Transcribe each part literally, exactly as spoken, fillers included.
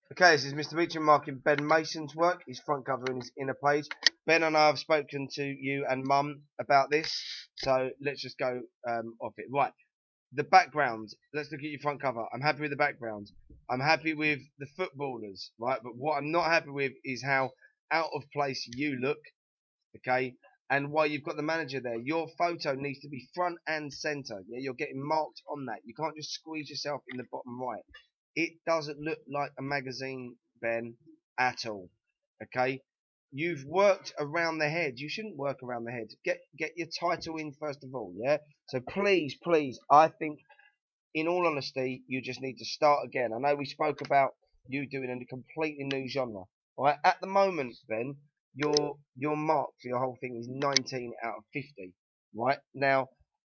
Okay, this is Mister Meacham marking Ben Mason's work, his front cover and his inner page. Ben and I have spoken to you and Mum about this, so let's just go um, off it. Right, the background. Let's look at your front cover. I'm happy with the background. I'm happy with the footballers, right? But what I'm not happy with is how out of place you look, okay? And why you've got the manager there. Your photo needs to be front and centre. Yeah, you're getting marked on that. You can't just squeeze yourself in the bottom right. It doesn't look like a magazine, Ben, at all. Okay? You've worked around the head. You shouldn't work around the head. Get get your title in first of all, yeah? So please, please, I think in all honesty, you just need to start again. I know we spoke about you doing a completely new genre. Right? At the moment, Ben, your your mark for your whole thing is nineteen out of fifty. Right? Now,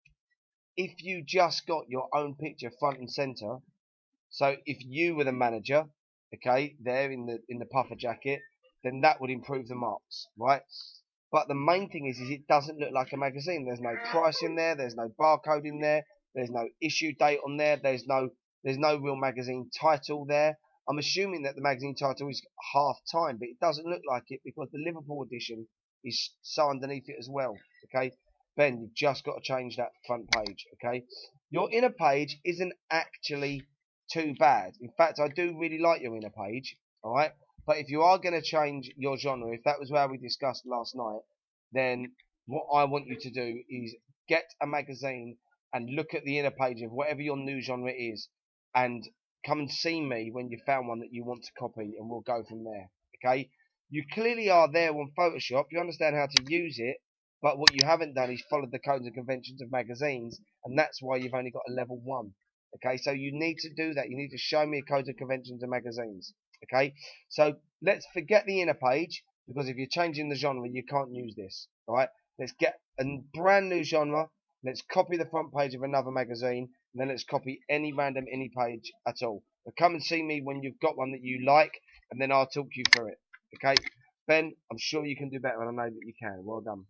if you just got your own picture front and center, so if you were the manager, okay, there in the in the puffer jacket, then that would improve the marks, right? But the main thing is, is it doesn't look like a magazine. There's no price in there. There's no barcode in there. There's no issue date on there. There's no there's no real magazine title there. I'm assuming that the magazine title is half time, but it doesn't look like it because the Liverpool edition is so underneath it as well. Okay, Ben, you've just got to change that front page. Okay, your inner page isn't actually too bad. In fact, I do really like your inner page. All right, but if you are going to change your genre, if that was where we discussed last night, then what I want you to do is get a magazine and look at the inner page of whatever your new genre is, and come and see me when you found one that you want to copy, and we'll go from there. Okay? You clearly are there on Photoshop. You understand how to use it, but what you haven't done is followed the codes and conventions of magazines, and that's why you've only got a level one. Okay, so you need to do that. You need to show me a codes and conventions of magazines. Okay, so let's forget the inner page because if you're changing the genre, you can't use this. All right, let's get a brand new genre. Let's copy the front page of another magazine, and then let's copy any random any page at all. But come and see me when you've got one that you like, and then I'll talk you through it. Okay, Ben, I'm sure you can do better, and I know that you can. Well done.